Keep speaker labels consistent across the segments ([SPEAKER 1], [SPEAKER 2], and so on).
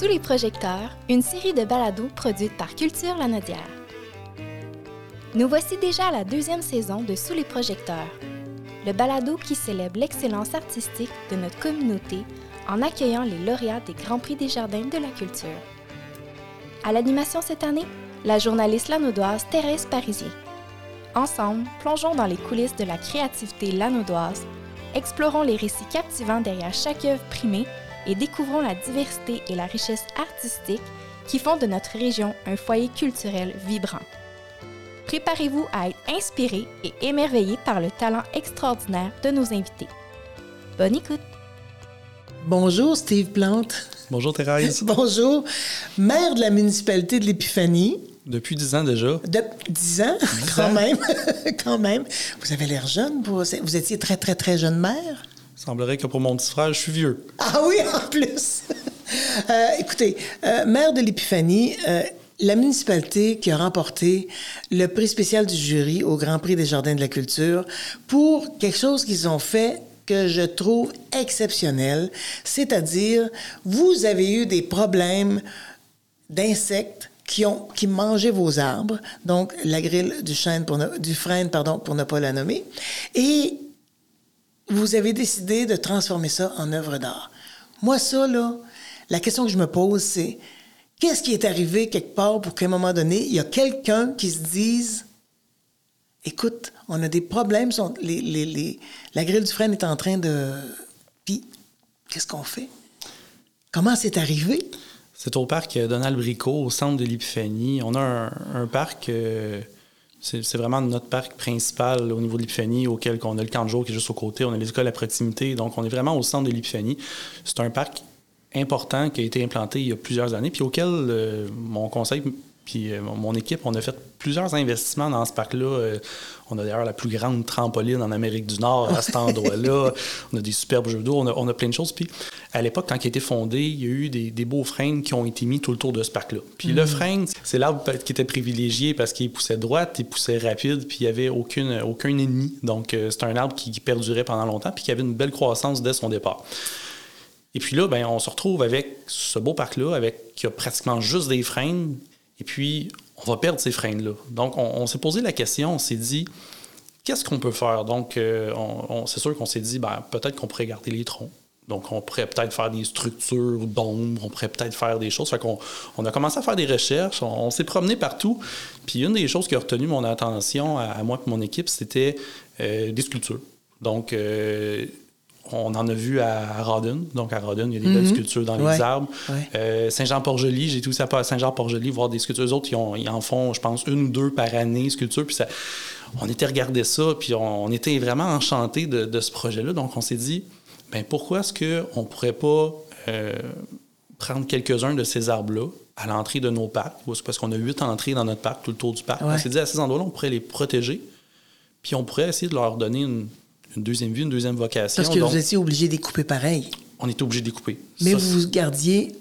[SPEAKER 1] Sous les projecteurs, une série de balados produite par Culture Lanaudière. Nous voici déjà à la 2e saison de Sous les projecteurs, le balado qui célèbre l'excellence artistique de notre communauté en accueillant les lauréats des Grands Prix des Jardins de la Culture. À l'animation cette année, la journaliste lanaudoise Thérèse Parisier. Ensemble, plongeons dans les coulisses de la créativité lanaudoise, explorons les récits captivants derrière chaque œuvre primée et découvrons la diversité et la richesse artistique qui font de notre région un foyer culturel vibrant. Préparez-vous à être inspiré et émerveillé par le talent extraordinaire de nos invités. Bonne écoute!
[SPEAKER 2] Bonjour Steve Plante.
[SPEAKER 3] Bonjour Thérèse.
[SPEAKER 2] Bonjour. Maire de la municipalité de l'Épiphanie.
[SPEAKER 3] Depuis 10 ans déjà.
[SPEAKER 2] 10 ans? 10 quand ans. Même. Quand même. Vous avez l'air jeune. Vous étiez très, très, très jeune maire.
[SPEAKER 3] Il semblerait que pour mon petit frère, je suis vieux.
[SPEAKER 2] Ah oui, en plus! Écoutez, maire de l'Épiphanie, la municipalité qui a remporté le prix spécial du jury au Grand Prix des Jardins de la Culture pour quelque chose qu'ils ont fait que je trouve exceptionnel, c'est-à-dire, vous avez eu des problèmes d'insectes qui mangeaient vos arbres, donc la grille du frêne, pour ne pas la nommer, et vous avez décidé de transformer ça en œuvre d'art. Moi, ça, là, la question que je me pose, c'est qu'est-ce qui est arrivé quelque part pour qu'à un moment donné, il y a quelqu'un qui se dise « Écoute, on a des problèmes, la grille du frêne est en train de... Puis, qu'est-ce qu'on fait? Comment c'est arrivé? »
[SPEAKER 3] C'est au parc Donald Bricot, au centre de l'Épiphanie. On a un parc... C'est vraiment notre parc principal au niveau de l'Épiphanie, auquel on a le camp de jour qui est juste au côté. On a les écoles à proximité. Donc, on est vraiment au centre de l'Épiphanie. C'est un parc important qui a été implanté il y a plusieurs années, puis auquel mon conseil puis mon équipe, on a fait plusieurs investissements dans ce parc-là. On a d'ailleurs la plus grande trampoline en Amérique du Nord à cet endroit-là. On a des superbes jeux d'eau, on a plein de choses. Puis à l'époque, quand il a été fondé, il y a eu des beaux frênes qui ont été mis tout le tour de ce parc-là. Puis le frêne, c'est l'arbre qui était privilégié parce qu'il poussait droite, il poussait rapide, puis il n'y avait aucun ennemi. Donc c'est un arbre qui perdurait pendant longtemps, puis qui avait une belle croissance dès son départ. Et puis là, on se retrouve avec ce beau parc-là, qui a pratiquement juste des frênes, et puis on va perdre ces frênes-là. Donc, on s'est posé la question, on s'est dit, qu'est-ce qu'on peut faire? Donc, c'est sûr qu'on s'est dit, peut-être qu'on pourrait garder les troncs. Donc, on pourrait peut-être faire des structures d'ombre, on pourrait peut-être faire des choses. Fait qu'on a commencé à faire des recherches, on s'est promené partout. Puis une des choses qui a retenu mon attention à moi et mon équipe, c'était des sculptures. Donc, on en a vu à Rawdon. Donc, à Rawdon, il y a des belles sculptures dans les arbres. Ouais. Saint-Jean-Port-Joli, j'ai tout ça à Saint-Jean-Port-Joli, voir des sculptures. Eux autres, ils en font, je pense, 1 ou 2 par année, sculptures. Puis on était regarder ça, puis on était vraiment enchantés de ce projet-là. Donc, on s'est dit, pourquoi est-ce qu'on ne pourrait pas prendre quelques-uns de ces arbres-là à l'entrée de nos parcs? Parce qu'on a 8 entrées dans notre parc, tout le tour du parc. Ouais. On s'est dit, à ces endroits-là, on pourrait les protéger, puis on pourrait essayer de leur donner une deuxième vie, une deuxième vocation.
[SPEAKER 2] Parce que vous étiez obligé de les couper pareil.
[SPEAKER 3] On était obligé de les couper.
[SPEAKER 2] Mais vous gardiez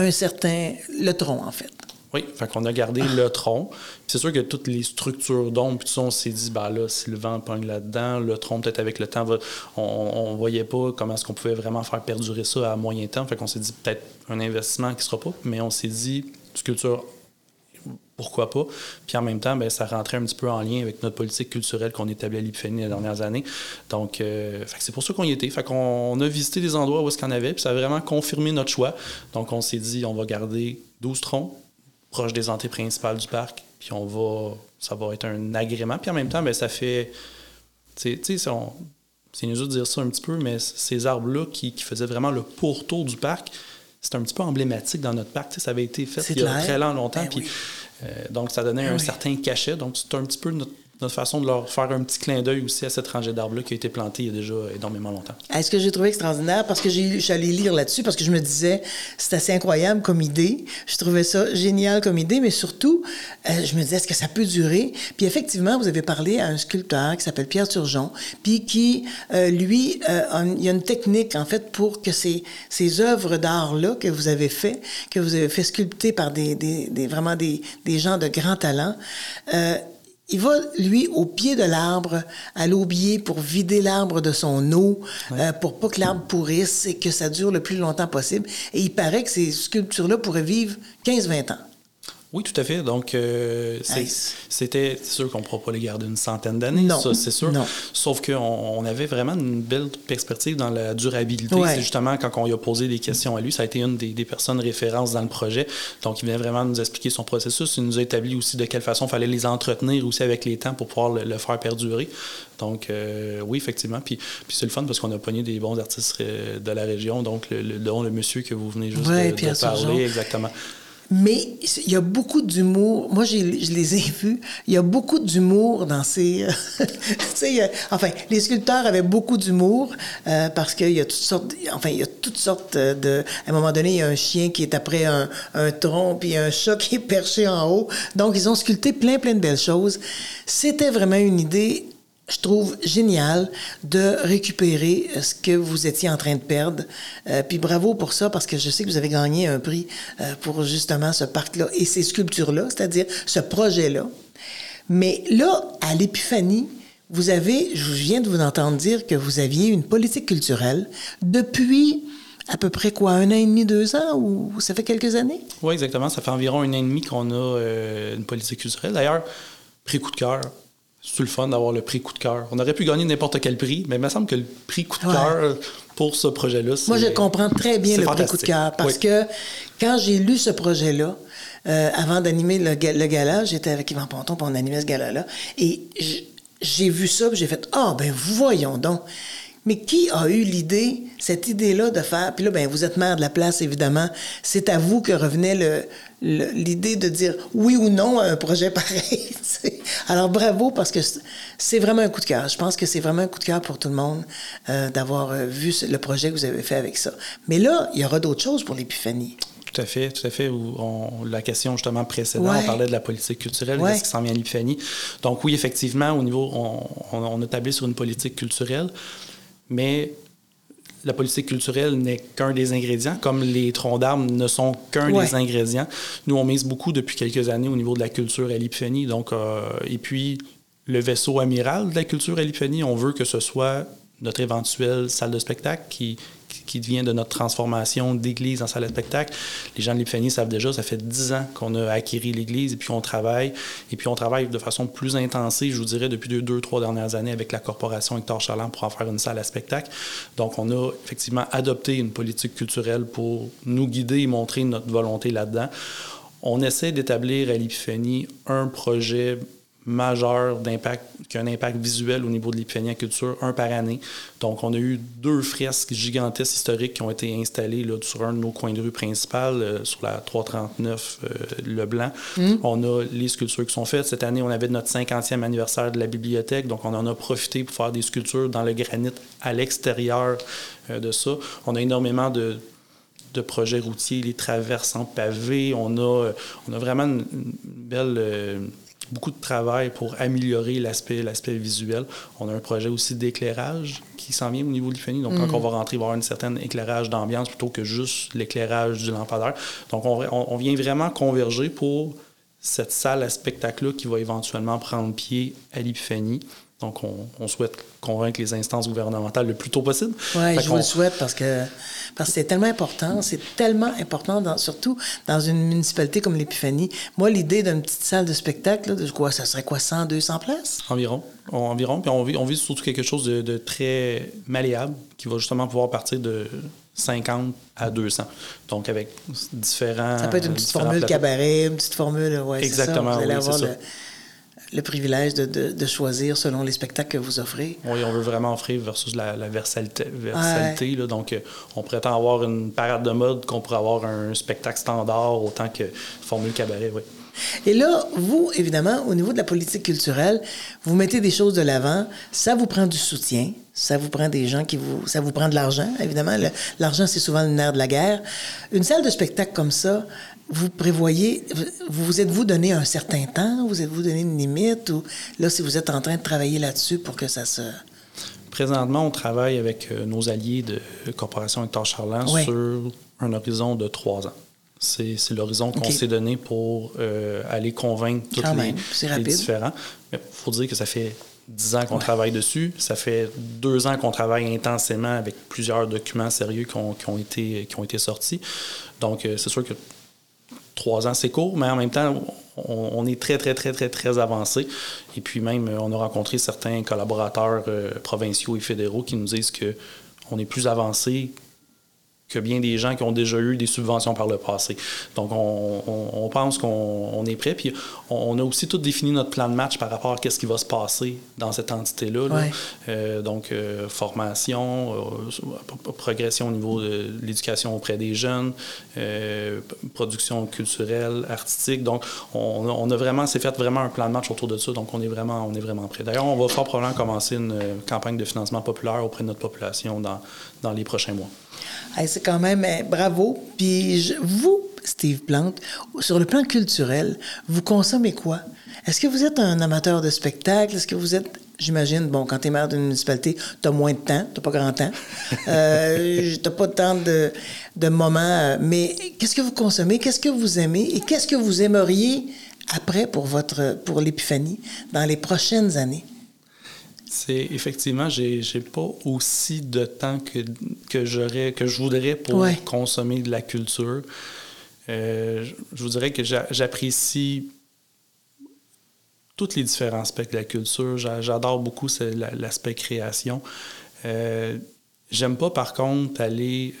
[SPEAKER 2] le tronc, en fait.
[SPEAKER 3] Oui, fait qu'on a gardé le tronc. C'est sûr que toutes les structures d'ombre, puis tout ça, on s'est dit, là, si le vent pogne là-dedans, le tronc, peut-être avec le temps, on voyait pas comment est-ce qu'on pouvait vraiment faire perdurer ça à moyen temps. Fait qu'on s'est dit, peut-être un investissement qui sera pas, mais on s'est dit, sculpture, pourquoi pas? Puis en même temps, ça rentrait un petit peu en lien avec notre politique culturelle qu'on établit à l'Épiphanie les dernières années. Donc, c'est pour ça qu'on y était. Fait qu'on a visité des endroits où est-ce qu'on avait, puis ça a vraiment confirmé notre choix. Donc, on s'est dit, on va garder 12 troncs proches des entrées principales du parc, puis ça va être un agrément. Puis en même temps, ça fait... c'est inutile de dire ça un petit peu, mais ces arbres-là qui faisaient vraiment le pourtour du parc, c'est un petit peu emblématique dans notre parc. Ça avait été fait il y a très longtemps. Puis, donc, ça donnait un certain cachet. Donc, c'est un petit peu notre façon de leur faire un petit clin d'œil aussi à cette rangée d'arbres-là qui a été plantée il y a déjà énormément longtemps.
[SPEAKER 2] Ce que j'ai trouvé extraordinaire, parce que j'allais lire là-dessus, parce que je me disais, c'est assez incroyable comme idée. Je trouvais ça génial comme idée, mais surtout, je me disais, est-ce que ça peut durer? Puis effectivement, vous avez parlé à un sculpteur qui s'appelle Pierre Turgeon, puis qui, lui, il y a une technique, en fait, pour que ces œuvres d'art-là que vous avez fait sculpter par vraiment des gens de grand talent, il va, lui, au pied de l'arbre, à l'aubier pour vider l'arbre de son eau, pour pas que l'arbre pourrisse et que ça dure le plus longtemps possible. Et il paraît que ces sculptures-là pourraient vivre 15-20 ans.
[SPEAKER 3] Oui, tout à fait. Donc, c'est sûr qu'on ne pourra pas les garder une centaine d'années, ça, c'est sûr. Non. Sauf qu'on avait vraiment une belle perspective dans la durabilité. Ouais. C'est justement quand on lui a posé des questions à lui, ça a été une des personnes références dans le projet. Donc, il venait vraiment nous expliquer son processus. Il nous a établi aussi de quelle façon il fallait les entretenir aussi avec les temps pour pouvoir le faire perdurer. Donc, oui, effectivement. Puis c'est le fun parce qu'on a pogné des bons artistes de la région, donc dont le monsieur que vous venez juste de parler. Exactement.
[SPEAKER 2] Mais il y a beaucoup d'humour. Moi, je les ai vus. Il y a beaucoup d'humour dans ces... enfin, les sculpteurs avaient beaucoup d'humour parce qu'il y a toutes sortes... Enfin, il y a toutes sortes de... À un moment donné, il y a un chien qui est après un tronc, puis il y a un chat qui est perché en haut. Donc, ils ont sculpté plein de belles choses. C'était vraiment une idée... Je trouve génial de récupérer ce que vous étiez en train de perdre. Puis bravo pour ça, parce que je sais que vous avez gagné un prix pour justement ce parc-là et ces sculptures-là, c'est-à-dire ce projet-là. Mais là, à l'Épiphanie, je viens de vous entendre dire que vous aviez une politique culturelle depuis à peu près quoi, 1 an et demi, 2 ans, ou ça fait quelques années?
[SPEAKER 3] Oui, exactement. Ça fait environ 1 an et demi qu'on a une politique culturelle. D'ailleurs, prix coup de cœur. C'est le fun d'avoir le prix coup de cœur. On aurait pu gagner n'importe quel prix, mais il me semble que le prix coup de cœur pour ce projet-là, c'est...
[SPEAKER 2] Moi, je comprends très bien le prix coup de cœur parce que quand j'ai lu ce projet-là, avant d'animer le gala, j'étais avec Yvan Ponton pour on animait ce gala-là, et j'ai vu ça, puis j'ai fait « Ah, ben voyons donc! » Mais qui a eu cette idée-là de faire... Puis là, ben vous êtes maire de la place, évidemment. C'est à vous que revenait l'idée de dire oui ou non à un projet pareil. Alors, bravo, parce que c'est vraiment un coup de cœur. Je pense que c'est vraiment un coup de cœur pour tout le monde d'avoir vu le projet que vous avez fait avec ça. Mais là, il y aura d'autres choses pour l'Épiphanie.
[SPEAKER 3] Tout à fait. La question justement précédente, on parlait de la politique culturelle, qu'est-ce qui s'en vient à l'Épiphanie. Donc oui, effectivement, au niveau, on a tablé sur une politique culturelle, mais la politique culturelle n'est qu'un des ingrédients, comme les troncs d'arbres ne sont qu'un des ingrédients. Nous, on mise beaucoup depuis quelques années au niveau de la culture à l'Épiphanie. Donc, et puis, le vaisseau amiral de la culture à l'Épiphanie, on veut que ce soit notre éventuelle salle de spectacle qui vient de notre transformation d'église en salle de spectacle. Les gens de l'Épiphanie savent déjà, ça fait 10 ans qu'on a acquis l'église et puis on travaille. Et puis on travaille de façon plus intensive, je vous dirais, depuis 2-3 dernières années avec la corporation Hector Charland pour en faire une salle à spectacle. Donc on a effectivement adopté une politique culturelle pour nous guider et montrer notre volonté là-dedans. On essaie d'établir à l'Épiphanie un projet majeur d'impact, qui a un impact visuel au niveau de l'Épiphanie à culture, 1 par année. Donc, on a eu 2 fresques gigantesques historiques qui ont été installées là, sur un de nos coins de rue principales, sur la 339 Leblanc. On a les sculptures qui sont faites. Cette année, on avait notre 50e anniversaire de la bibliothèque, donc on en a profité pour faire des sculptures dans le granit à l'extérieur de ça. On a énormément de projets routiers, les traverses en pavé. On a vraiment une belle... beaucoup de travail pour améliorer l'aspect visuel. On a un projet aussi d'éclairage qui s'en vient au niveau de l'Épiphanie. Donc, quand on va rentrer, il va y avoir un certain éclairage d'ambiance plutôt que juste l'éclairage du lampadaire. Donc, on vient vraiment converger pour cette salle à spectacle-là qui va éventuellement prendre pied à l'Épiphanie. Donc, on souhaite convaincre les instances gouvernementales le plus tôt possible.
[SPEAKER 2] Oui, je vous le souhaite parce que c'est tellement important. C'est tellement important, surtout dans une municipalité comme l'Épiphanie. Moi, l'idée d'une petite salle de spectacle, là, ça serait quoi, 100, 200 places?
[SPEAKER 3] Environ. Puis on vise surtout quelque chose de très malléable qui va justement pouvoir partir de 50 à 200. Donc, avec différents...
[SPEAKER 2] Ça peut être une petite formule cabaret, une petite formule... Ouais,
[SPEAKER 3] exactement,
[SPEAKER 2] c'est ça. Vous allez
[SPEAKER 3] avoir
[SPEAKER 2] le privilège de choisir selon les spectacles que vous offrez.
[SPEAKER 3] Oui, on veut vraiment offrir versus la versalité. Là. Donc, on prétend avoir une parade de mode qu'on pourrait avoir un spectacle standard autant que formule cabaret, oui.
[SPEAKER 2] Et là, vous, évidemment, au niveau de la politique culturelle, vous mettez des choses de l'avant. Ça vous prend du soutien. Ça vous prend des gens ça vous prend de l'argent, évidemment. L'argent, c'est souvent le nerf de la guerre. Une salle de spectacle comme ça, vous prévoyez, vous êtes-vous donné un certain temps? Vous êtes-vous donné une limite? Ou là, si vous êtes en train de travailler là-dessus pour que ça se...
[SPEAKER 3] Présentement, on travaille avec nos alliés de Corporation Hector Charland sur un horizon de 3 ans. C'est l'horizon qu'on s'est donné pour aller convaincre tous les différents. Il faut dire que ça fait 10 ans qu'on travaille dessus. Ça fait 2 ans qu'on travaille intensément avec plusieurs documents sérieux qui ont été sortis. Donc, c'est sûr que 3 ans, c'est court, mais en même temps, on est très, très, très, très, très avancé. Et puis même, on a rencontré certains collaborateurs provinciaux et fédéraux qui nous disent qu'on est plus avancé que bien des gens qui ont déjà eu des subventions par le passé. Donc, on pense qu'on est prêt. Puis, on a aussi tout défini notre plan de match par rapport à ce qui va se passer dans cette entité-là.
[SPEAKER 2] Ouais.
[SPEAKER 3] Donc, formation, progression au niveau de l'éducation auprès des jeunes, production culturelle, artistique. Donc, on a vraiment, c'est fait vraiment un plan de match autour de ça. Donc, on est vraiment prêt. D'ailleurs, on va fort probablement commencer une campagne de financement populaire auprès de notre population dans les prochains mois.
[SPEAKER 2] Hey, c'est quand même bravo. Puis vous, Steve Plante, sur le plan culturel, vous consommez quoi? Est-ce que vous êtes un amateur de spectacle? Est-ce que vous êtes, j'imagine, bon, quand tu es maire d'une municipalité, tu as moins de temps, tu n'as pas grand temps, tu n'as pas tant de moments, mais qu'est-ce que vous consommez? Qu'est-ce que vous aimez? Et qu'est-ce que vous aimeriez après pour l'Épiphanie dans les prochaines années?
[SPEAKER 3] C'est effectivement, j'ai pas aussi de temps que je voudrais pour consommer de la culture. Je vous dirais que j'apprécie tous les différents aspects de la culture. J'adore beaucoup l'aspect création. J'aime pas, par contre, aller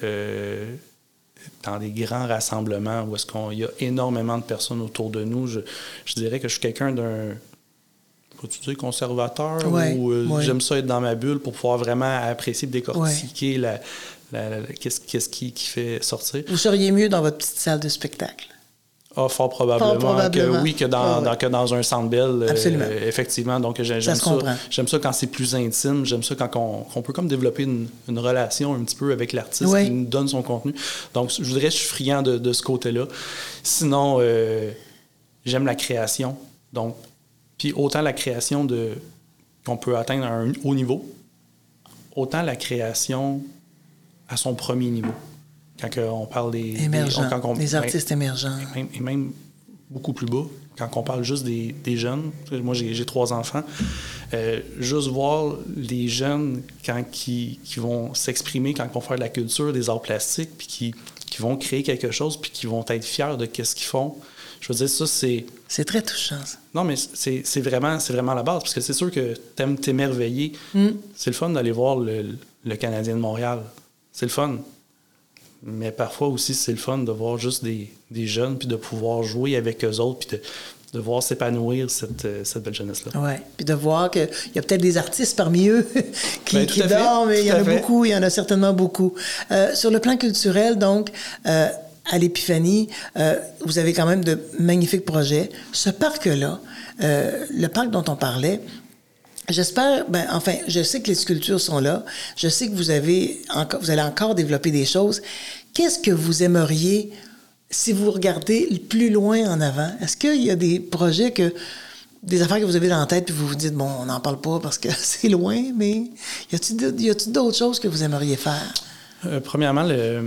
[SPEAKER 3] dans des grands rassemblements où est-ce qu'il y a énormément de personnes autour de nous. Je dirais que je suis quelqu'un peux-tu dire conservateur ou j'aime ça être dans ma bulle pour pouvoir vraiment apprécier et décortiquer qu'est-ce qui fait sortir.
[SPEAKER 2] Vous seriez mieux dans votre petite salle de spectacle?
[SPEAKER 3] Ah, fort probablement. Que dans un Centre Bell. Effectivement. Donc, j'aime ça quand c'est plus intime. J'aime ça quand on peut comme développer une relation un petit peu avec l'artiste qui nous donne son contenu. Donc, je voudrais, je suis friand de ce côté-là. Sinon, j'aime la création. Donc, puis autant la création qu'on peut atteindre à un haut niveau, autant la création à son premier niveau. Quand on parle des
[SPEAKER 2] artistes émergents.
[SPEAKER 3] Et même beaucoup plus bas, quand on parle juste des jeunes. Moi, j'ai 3 enfants. Juste voir les jeunes quand qui vont s'exprimer, quand ils vont faire de la culture, des arts plastiques, puis qui vont créer quelque chose, puis qui vont être fiers de ce qu'ils font. Je veux dire, ça, c'est...
[SPEAKER 2] C'est très touchant, ça.
[SPEAKER 3] Non, mais c'est vraiment la base, parce que c'est sûr que t'aimes t'émerveiller. C'est le fun d'aller voir le Canadien de Montréal. C'est le fun. Mais parfois aussi, c'est le fun de voir juste des jeunes, puis de pouvoir jouer avec eux autres, puis de voir s'épanouir cette belle jeunesse-là. Oui,
[SPEAKER 2] puis de voir qu'il y a peut-être des artistes parmi eux qui dorment, mais il y en a beaucoup, il y en a certainement beaucoup. Sur le plan culturel, donc... à l'Épiphanie, vous avez quand même de magnifiques projets. Ce parc-là, le parc dont on parlait, j'espère, je sais que les sculptures sont là, je sais que vous allez encore développer des choses. Qu'est-ce que vous aimeriez, si vous regardez plus loin en avant? Est-ce qu'il y a des projets des affaires que vous avez dans la tête, puis vous vous dites, bon, on n'en parle pas parce que c'est loin, mais y a-t-il d'autres choses que vous aimeriez faire?
[SPEAKER 3] Premièrement,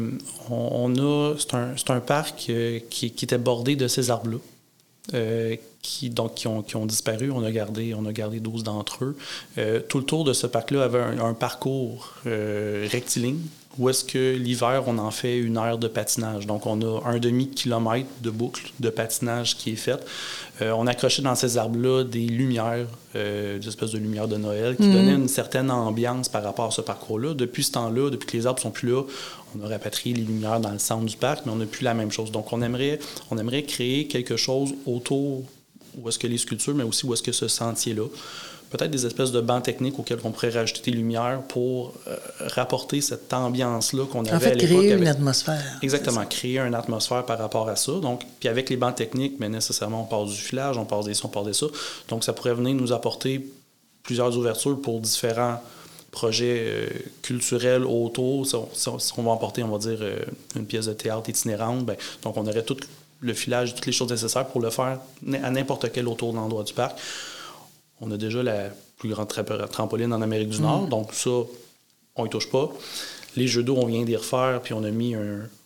[SPEAKER 3] c'est un parc qui était bordé de ces arbres-là, qui ont disparu. On a gardé 12 d'entre eux. Tout le tour de ce parc-là avait un parcours rectiligne, où est-ce que l'hiver, on en fait une aire de patinage. Donc, on a 1/2 kilomètre de boucle de patinage qui est faite. On accrochait dans ces arbres-là des lumières, des espèces de lumières de Noël, qui donnaient une certaine ambiance par rapport à ce parcours-là. Depuis ce temps-là, depuis que les arbres ne sont plus là, on a rapatrié les lumières dans le centre du parc, mais on n'a plus la même chose. Donc, on aimerait créer quelque chose autour où est-ce que les sculptures, mais aussi où est-ce que ce sentier-là. Peut-être des espèces de bancs techniques auxquels on pourrait rajouter des lumières pour rapporter cette ambiance-là qu'on avait à l'époque.
[SPEAKER 2] Créer une atmosphère.
[SPEAKER 3] Exactement, créer une atmosphère par rapport à ça. Donc, puis avec les bancs techniques, mais nécessairement, on passe du filage, on passe des ça, on passe des ça. Donc, ça pourrait venir nous apporter plusieurs ouvertures pour différents projets culturels autour. Si on va emporter, on va dire, une pièce de théâtre itinérante, donc on aurait tout le filage, toutes les choses nécessaires pour le faire à n'importe quel autour de l'endroit du parc. On a déjà la plus grande trampoline en Amérique du Nord, donc ça, on y touche pas. Les jeux d'eau, on vient d'y refaire, puis on a mis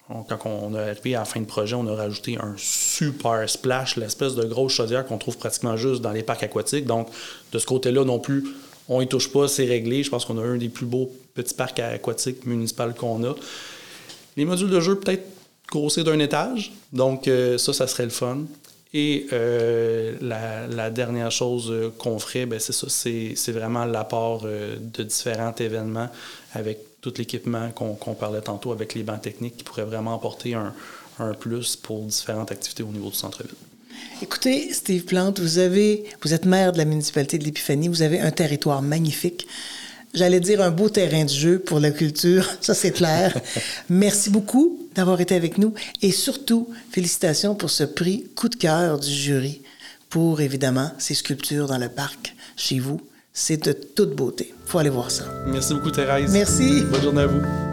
[SPEAKER 3] quand on est arrivé à la fin de projet, on a rajouté un super splash, l'espèce de grosse chaudière qu'on trouve pratiquement juste dans les parcs aquatiques. Donc, de ce côté-là non plus, on y touche pas, c'est réglé. Je pense qu'on a un des plus beaux petits parcs aquatiques municipaux qu'on a. Les modules de jeu, peut-être grossir d'un étage. Donc, ça serait le fun. Et la dernière chose qu'on ferait, c'est ça, c'est vraiment l'apport de différents événements avec tout l'équipement qu'on parlait tantôt, avec les bancs techniques qui pourraient vraiment apporter un plus pour différentes activités au niveau du centre-ville.
[SPEAKER 2] Écoutez, Steve Plante, vous êtes maire de la municipalité de l'Épiphanie, vous avez un territoire magnifique. J'allais dire un beau terrain de jeu pour la culture, ça c'est clair. Merci beaucoup d'avoir été avec nous et surtout, félicitations pour ce prix coup de cœur du jury pour, évidemment, ces sculptures dans le parc chez vous. C'est de toute beauté. Il faut aller voir ça.
[SPEAKER 3] Merci beaucoup, Thérèse.
[SPEAKER 2] Merci.
[SPEAKER 3] Bonne journée à vous.